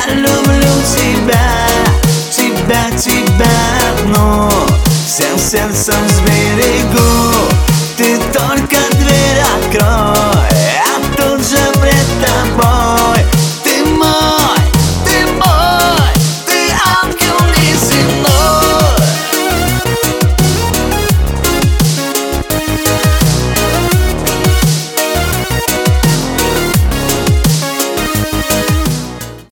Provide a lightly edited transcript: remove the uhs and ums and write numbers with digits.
Я люблю тебя, тебя одну, всем сердцем сберегу. Ты только